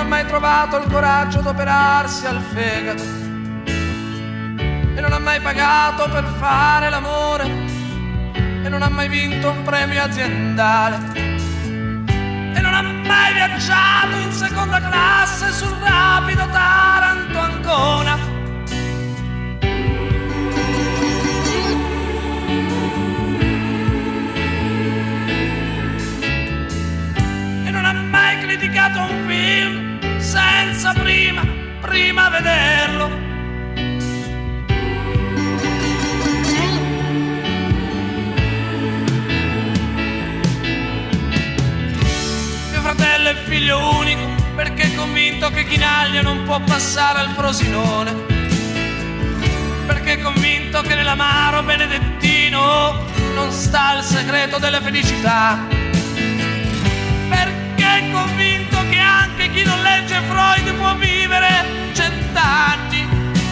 mai trovato il coraggio d'operarsi al fegato e non ha mai pagato per fare l'amore e non ha mai vinto un premio aziendale e non ha mai viaggiato in seconda classe sul rapido Taranto-Ancona. Criticato un film senza prima vederlo. Mio fratello è figlio unico perché è convinto che Chinaglia non può passare al Frosinone, perché è convinto che nell'amaro benedettino non sta il segreto della felicità, è convinto che anche chi non legge Freud può vivere 100 anni.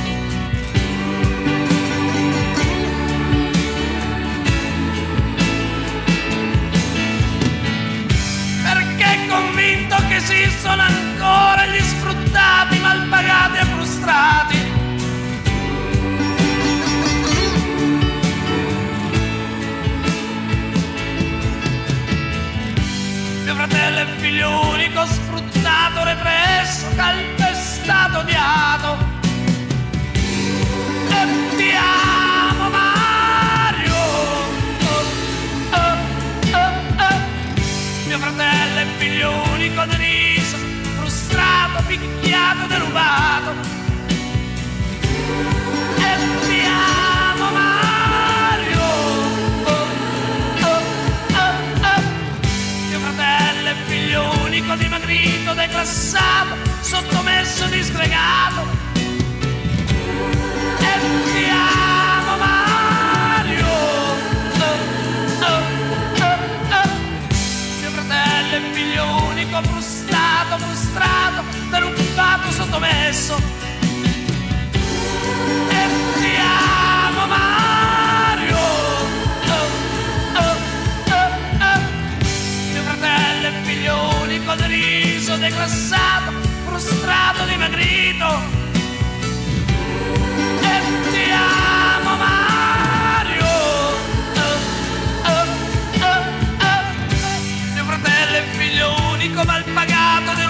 Perché è convinto che esistono ancora gli sfruttati, malpagati e frustrati. Mio fratello è figlio unico, sfruttato, represso, calpestato, odiato. E ti amo Mario. Mio fratello è figlio unico, deriso, frustrato, picchiato, derubato. E ti amo Mario. Figlio unico, dimagrito, declassato, sottomesso, disgregato. E ti amo Mario. Mio fratello è figlio unico, frustrato, derubato, sottomesso. E ti amo Mario. È figlio unico, deriso, declassato, frustrato, dimagrito. E ti amo Mario. Mio fratello è figlio unico, malpagato,